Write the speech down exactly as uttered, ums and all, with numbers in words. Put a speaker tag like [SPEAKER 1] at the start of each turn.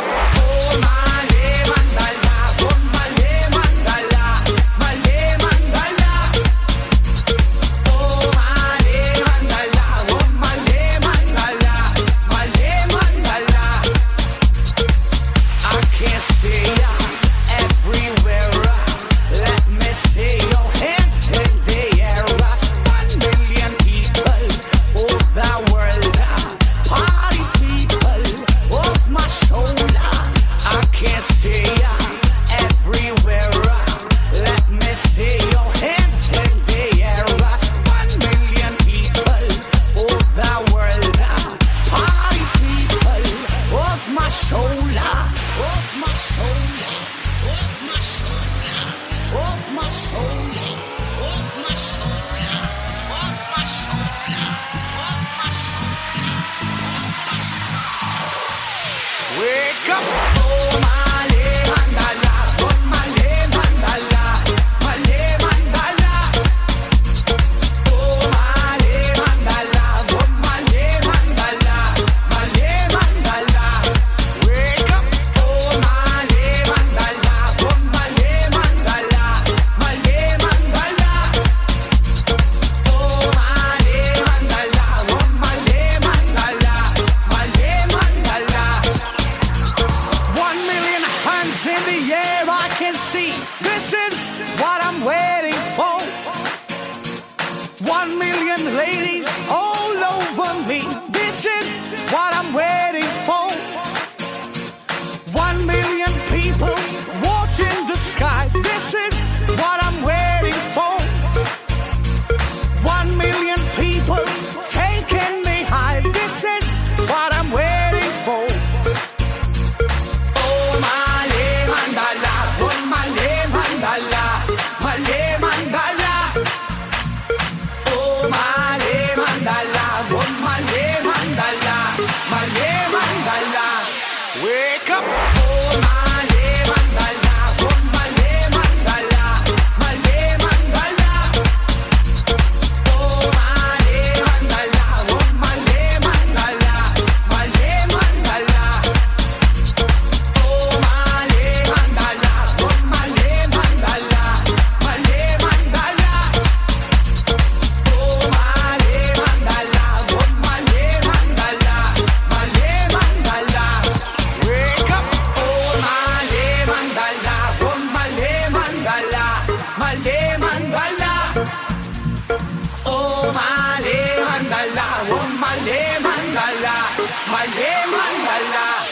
[SPEAKER 1] Oh male mandala, oh male mandala, male mandala. Oh male mandala, oh male mandala, male mandala. I can't see ya everywhere. Let me see your hands in the air. One million people of the world, party people of my shoulder. I can't see ya everywhere. Let me see your hands in the air. One million people of the world, party people of my shoulder, of my shoulder, of my shoulder, of my shoulder, of my shoulder, of my shoulder, of my shoulder, of my shoulder. Wake up! Oh male mandala, oh male mandala, male mandala. Oh male mandala, oh male mandala, male mandala. Wake up! Oh male mandala, oh male mandala, male mandala. Oh male mandala, oh male mandala, male mandala. One million hands in the air, I can see. This is what I'm waiting for. One million ladies all over me. This is what I'm waiting for. One million people watching the sky. This is what I'm waiting for. One million people taking me high. This is what I'm waiting for. Oh male mandala, oh male mandala, male mandala. Oh male mandala, oh male mandala, male mandala. Wake up! Oh male mandala, oh male mandala, male mandala. Oh male mandala, oh male mandala, male mandala. Oh male mandala, oh male mandala, male mandala. Oh male mandala, oh male mandala, male mandala. Wake up! Oh male mandala, oh male mandala, male mandala. Oh male mandala, oh male mandala, male mandala.